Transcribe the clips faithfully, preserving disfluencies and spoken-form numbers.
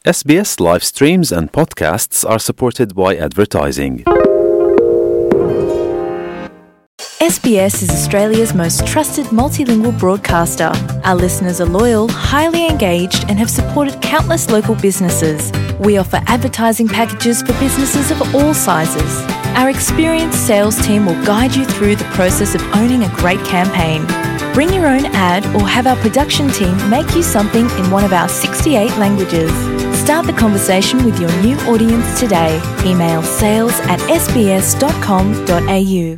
S B S live streams and podcasts are supported by advertising. S B S is Australia's most trusted multilingual broadcaster. Our listeners are loyal, highly engaged, and have supported countless local businesses. We offer advertising packages for businesses of all sizes. Our experienced sales team will guide you through the process of owning a great campaign. Bring your own ad or have our production team make you something in one of our sixty-eight languages. Start the conversation with your new audience today. Email sales at s b s dot com dot a u.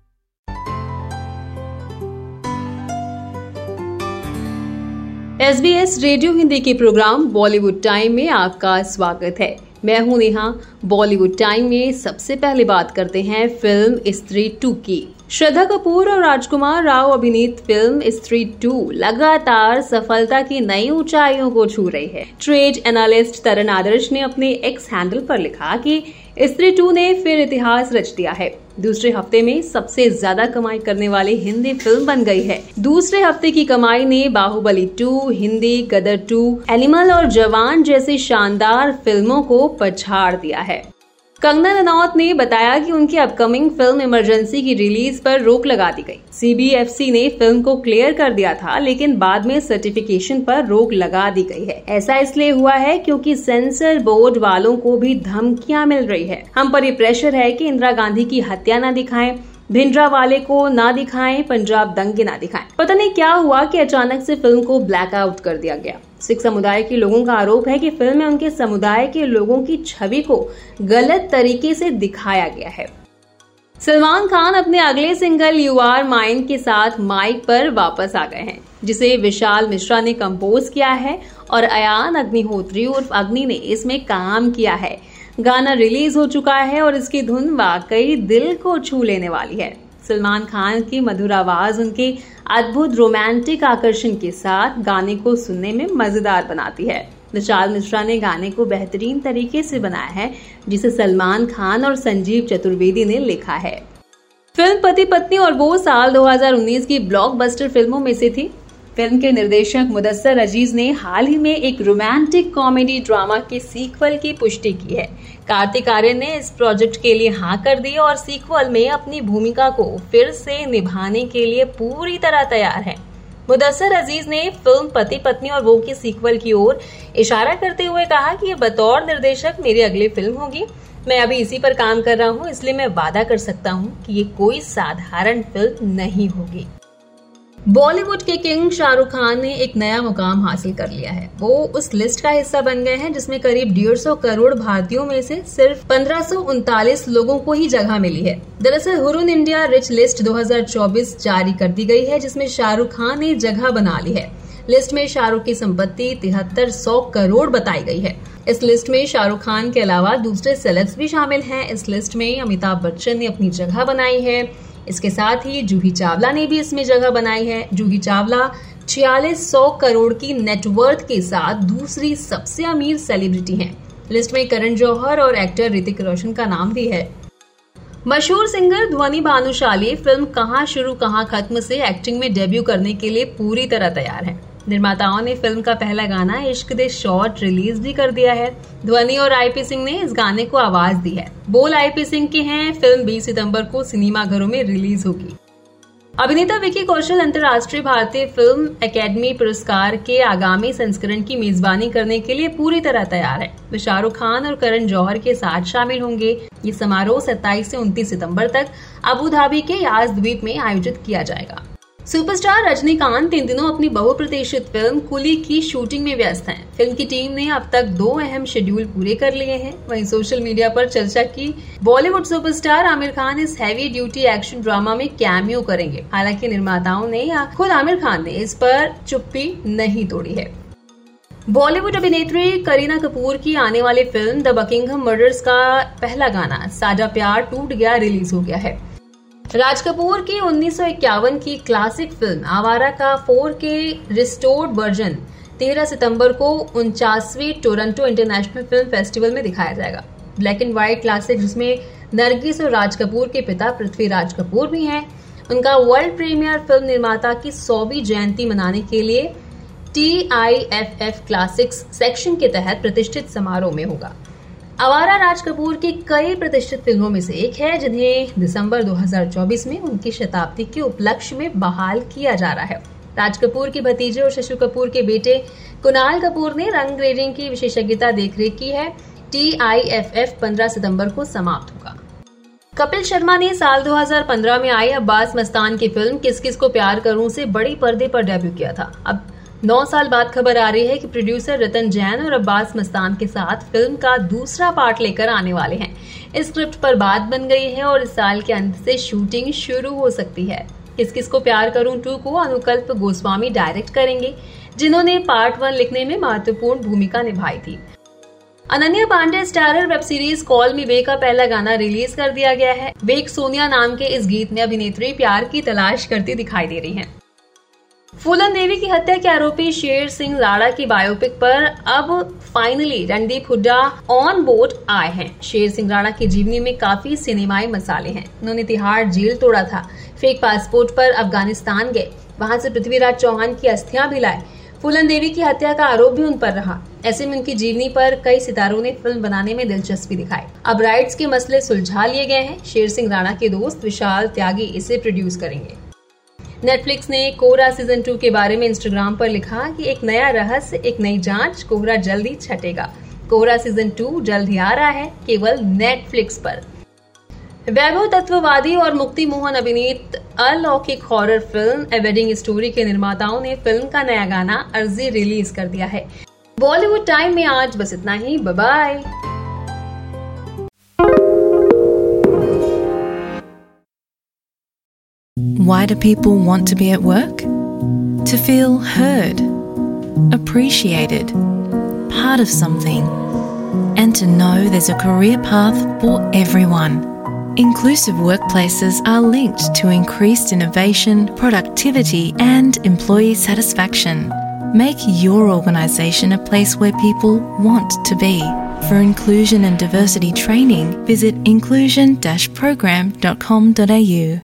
S B S radio Hindi के programme Bollywood time में आपका स्वागत है। मैं हूं Neha. Bollywood time में सबसे पहले बात करते हैं फिल्म स्त्री टू की। श्रद्धा कपूर और राजकुमार राव अभिनीत फिल्म स्त्री टू लगातार सफलता की नई ऊंचाइयों को छू रही है। ट्रेड एनालिस्ट तरन आदर्श ने अपने एक्स हैंडल पर लिखा कि स्त्री टू ने फिर इतिहास रच दिया है। दूसरे हफ्ते में सबसे ज्यादा कमाई करने वाली हिंदी फिल्म बन गई है। दूसरे हफ्ते की कमाई ने Baahubali two, Hindi, Gadar two, Animal और जवान जैसी शानदार फिल्मों को पछाड़ दिया है। कंगना रनौत ने बताया कि उनकी अपकमिंग फिल्म इमरजेंसी की रिलीज पर रोक लगा दी गई। सी बी एफ सी ने फिल्म को क्लियर कर दिया था, लेकिन बाद में सर्टिफिकेशन पर रोक लगा दी गई है। ऐसा इसलिए हुआ है क्योंकि सेंसर बोर्ड वालों को भी धमकियां मिल रही है। हम पर ये प्रेशर है कि इंदिरा गांधी की हत्या न दिखाएं, भिंडरा वाले को ना दिखाएं, पंजाब दंगे ना दिखाएं। पता नहीं क्या हुआ कि अचानक से फिल्म को ब्लैक आउट कर दिया गया। सिख समुदाय के लोगों का आरोप है कि फिल्म में उनके समुदाय के लोगों की छवि को गलत तरीके से दिखाया गया है। सलमान खान अपने अगले सिंगल यू आर माइन के साथ माइक पर वापस आ गए हैं, जिसे विशाल मिश्रा ने कंपोज किया है और अयान अग्निहोत्री उर्फ अग्नि ने इसमें काम किया है। गाना रिलीज हो चुका है और इसकी धुन वाकई दिल को छू लेने वाली है। सलमान खान की मधुर आवाज उनके अद्भुत रोमांटिक आकर्षण के साथ गाने को सुनने में मजेदार बनाती है। विशाल मिश्रा ने गाने को बेहतरीन तरीके से बनाया है, जिसे सलमान खान और संजीव चतुर्वेदी ने लिखा है। फिल्म पति पत्नी और वो साल दो हज़ार उन्नीस की ब्लॉकबस्टर फिल्मों में से थी। फिल्म के निर्देशक मुदस्सर अजीज ने हाल ही में एक रोमांटिक कॉमेडी ड्रामा के सीक्वल की पुष्टि की है। कार्तिक आर्यन ने इस प्रोजेक्ट के लिए हाँ कर दी और सीक्वल में अपनी भूमिका को फिर से निभाने के लिए पूरी तरह तैयार है। मुदस्सर अजीज ने फिल्म पति पत्नी और वो की सीक्वल की ओर इशारा करते हुए कहा कि ये बतौर निर्देशक मेरी अगली फिल्म होगी। मैं अभी इसी पर काम कर रहा हूँ, इसलिए मैं वादा कर सकता हूँ कि ये कोई साधारण फिल्म नहीं होगी। बॉलीवुड के किंग शाहरुख खान ने एक नया मुकाम हासिल कर लिया है। वो उस लिस्ट का हिस्सा बन गए हैं जिसमें करीब डेढ़ सौ करोड़ भारतीयों में से सिर्फ पंद्रह सौ उनतालीस लोगों को ही जगह मिली है। दरअसल हुरुन इंडिया रिच लिस्ट दो हज़ार चौबीस जारी कर दी गई है, जिसमें शाहरुख खान ने जगह बना ली है। लिस्ट में शाहरुख की संपत्ति तिहत्तर सौ करोड़ बताई गई है। इस लिस्ट में शाहरुख खान के अलावा दूसरे सेलेब्स भी शामिल हैं। इस लिस्ट में अमिताभ बच्चन ने अपनी जगह बनाई है। इसके साथ ही जूही चावला ने भी इसमें जगह बनाई है। जूही चावला छियालीस सौ करोड़ की नेटवर्थ के साथ दूसरी सबसे अमीर सेलिब्रिटी हैं। लिस्ट में करण जौहर और एक्टर ऋतिक रोशन का नाम भी है। मशहूर सिंगर ध्वनि भानुशाली फिल्म कहां शुरू कहां खत्म से एक्टिंग में डेब्यू करने के लिए पूरी तरह तैयार है। निर्माताओं ने फिल्म का पहला गाना इश्क दे शॉर्ट रिलीज भी कर दिया है। ध्वनि और आईपी सिंह ने इस गाने को आवाज दी है। बोल आईपी सिंह के हैं। फिल्म बीस सितंबर को सिनेमा घरों में रिलीज होगी। अभिनेता विकी कौशल अंतर्राष्ट्रीय भारतीय फिल्म एकेडमी पुरस्कार के आगामी संस्करण की मेजबानी करने के लिए पूरी तरह तैयार है। वे शाहरुख खान और करण जौहर के साथ शामिल होंगे। ये समारोह सत्ताईस से उनतीस सितंबर तक अबू धाबी के याज द्वीप में आयोजित किया जाएगा। सुपरस्टार रजनीकांत इन दिनों अपनी बहुप्रतीक्षित फिल्म कुली की शूटिंग में व्यस्त हैं। फिल्म की टीम ने अब तक दो अहम शेड्यूल पूरे कर लिए हैं। वहीं सोशल मीडिया पर चर्चा की बॉलीवुड सुपरस्टार आमिर खान इस हैवी ड्यूटी एक्शन ड्रामा में कैमियो करेंगे। हालांकि निर्माताओं ने या खुद आमिर खान ने इस पर चुप्पी नहीं तोड़ी है। बॉलीवुड अभिनेत्री करीना कपूर की आने वाली फिल्म द बकिंघम मर्डर्स का पहला गाना साजा प्यार टूट गया रिलीज हो गया है। राज कपूर की उन्नीस सौ इक्यावन की क्लासिक फिल्म आवारा का फोर के रिस्टोर्ड वर्जन तेरह सितंबर को उनचासवीं टोरंटो इंटरनेशनल फिल्म फेस्टिवल में दिखाया जाएगा। ब्लैक एंड व्हाइट क्लासिक जिसमें नरगिस और राज कपूर के पिता पृथ्वीराज कपूर भी हैं। उनका वर्ल्ड प्रीमियर फिल्म निर्माता की सौवीं जयंती मनाने के लिए T I F F classics section के तहत प्रतिष्ठित समारोह में होगा। आवारा राज कपूर की कई प्रतिष्ठित फिल्मों में से एक है, जिन्हें दिसंबर दो हज़ार चौबीस में उनकी शताब्दी के उपलक्ष्य में बहाल किया जा रहा है। राज कपूर के भतीजे और शशि कपूर के बेटे कुणाल कपूर ने रंग रेजिंग की विशेषज्ञता देखरेख की है। टी आई एफ एफ पंद्रह सितंबर को समाप्त होगा। कपिल शर्मा ने साल दो हज़ार पंद्रह में आई अब्बास मस्तान की फिल्म किस किस को प्यार करूं से बड़ी पर्दे पर डेब्यू किया था। अब नौ साल बाद खबर आ रही है कि प्रोड्यूसर रतन जैन और अब्बास मस्तान के साथ फिल्म का दूसरा पार्ट लेकर आने वाले हैं। इस स्क्रिप्ट पर बात बन गई है और इस साल के अंत से शूटिंग शुरू हो सकती है। किस किस को प्यार करूं टू को अनुकल्प गोस्वामी डायरेक्ट करेंगे, जिन्होंने पार्ट वन लिखने में महत्वपूर्ण भूमिका निभाई थी। Ananya Panday starrer web series Call Me Bae का पहला गाना रिलीज कर दिया गया है। वेक सोनिया नाम के इस गीत में अभिनेत्री प्यार की तलाश करती दिखाई दे रही हैं। फूलन देवी की हत्या के आरोपी शेर सिंह राणा की बायोपिक पर अब finally Randeep Hooda on board आए हैं। शेर सिंह राणा की जीवनी में काफी सिनेमाई मसाले हैं। उन्होंने तिहाड़ जेल तोड़ा था, फेक पासपोर्ट पर अफगानिस्तान गए, वहां से पृथ्वीराज चौहान की अस्थियां भी लाए। फूलन देवी की हत्या का आरोप भी उन पर रहा। ऐसे में उनकी जीवनी पर कई सितारों ने फिल्म बनाने में दिलचस्पी दिखाई। अब राइट्स के मसले सुलझा लिए गए हैं। शेर सिंह राणा के दोस्त विशाल त्यागी इसे प्रोड्यूस करेंगे। नेटफ्लिक्स ने कोहरा सीजन टू के बारे में इंस्टाग्राम पर लिखा कि एक नया रहस्य, एक नई जांच, कोहरा जल्द ही छटेगा। कोहरा सीजन टू जल्द ही आ रहा है, केवल नेटफ्लिक्स पर। वैभव तत्ववादी और मुक्ति मोहन अभिनीत अलौकिक horror film A Wedding Story के निर्माताओं ने फिल्म का नया गाना अर्जी रिलीज कर दिया है। बॉलीवुड टाइम में आज बस इतना ही। Bye bye. Why do people want to be at work? To feel heard, appreciated, part of something, and to know there's a career path for everyone. Inclusive workplaces are linked to increased innovation, productivity, and employee satisfaction. Make your organisation a place where people want to be. For inclusion and diversity training, visit inclusion dash program dot com dot a u.